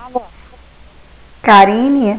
Alô, Karine?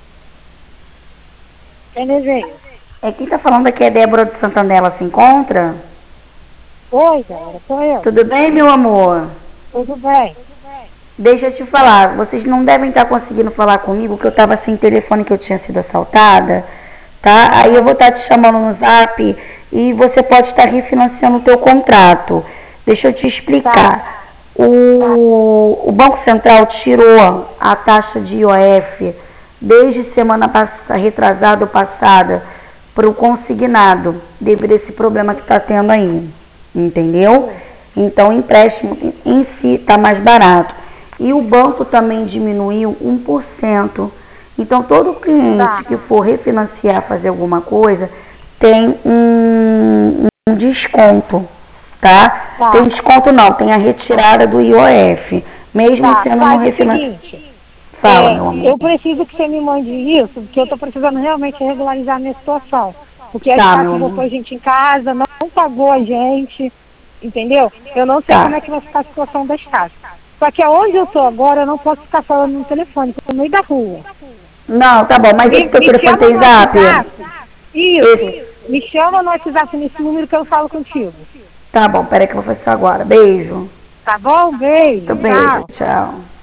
quem deseja? Quem tá falando aqui é Débora de Santander, ela se encontra? Oi, Débora, sou eu. Tudo bem, meu amor? Tudo bem? Deixa eu te falar, vocês não devem estar conseguindo falar comigo, porque eu estava sem telefone, que eu tinha sido assaltada, tá? Aí eu vou Aham, estar te chamando no zap e você pode estar refinanciando o teu contrato. Deixa eu te tá, explicar. O Banco Central tirou a taxa de IOF desde semana passada, retrasada ou passada, para o consignado, devido a esse problema que está tendo aí, entendeu? sim, Então, o empréstimo em si está mais barato. E o banco também diminuiu 1%. Então, todo cliente tá, que for refinanciar, fazer alguma coisa, tem um desconto, tá? Tem tá, desconto não, tem a retirada do IOF, mesmo tá. sendo no Faz o refinanciamento. seguinte, Fala, meu amor. eu preciso que você me mande isso, porque eu estou precisando realmente regularizar a minha situação. Porque a Tá, SCAF meu amor. botou a gente em casa, não pagou a gente, entendeu? Eu não sei como Tá. é que vai ficar a situação da SCAF. Só que aonde eu estou agora, eu não posso ficar falando no telefone, estou no meio da rua. Não, tá bom, mas esse teu Me telefone chama tem no zap? WhatsApp. Isso. Esse. Me chama no WhatsApp nesse número que eu falo contigo. Tá bom, peraí que eu vou fazer isso agora. Beijo. Tá bom? Beijo. Beijo, Tchau. tchau.